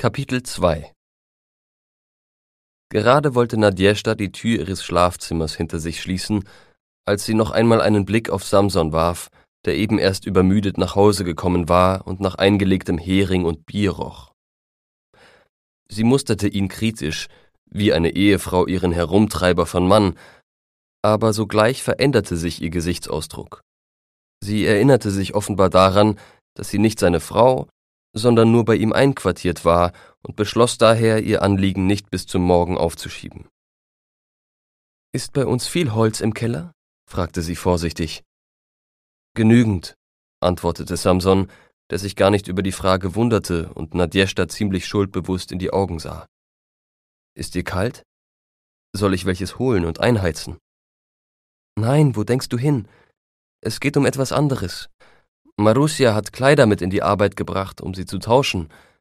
Kapitel 2 Gerade wollte Nadjesta die Tür ihres Schlafzimmers hinter sich schließen, als sie noch einmal einen Blick auf Samson warf, der eben erst übermüdet nach Hause gekommen war und nach eingelegtem Hering und Bier roch. Sie musterte ihn kritisch, wie eine Ehefrau ihren Herumtreiber von Mann, aber sogleich veränderte sich ihr Gesichtsausdruck. Sie erinnerte sich offenbar daran, dass sie nicht seine Frau, sondern nur bei ihm einquartiert war und beschloss daher, ihr Anliegen nicht bis zum Morgen aufzuschieben. »Ist bei uns viel Holz im Keller?« fragte sie vorsichtig. »Genügend«, antwortete Samson, der sich gar nicht über die Frage wunderte und Nadjesta ziemlich schuldbewusst in die Augen sah. »Ist dir kalt? Soll ich welches holen und einheizen?« »Nein, wo denkst du hin? Es geht um etwas anderes. Marussia hat Kleider mit in die Arbeit gebracht, um sie zu tauschen.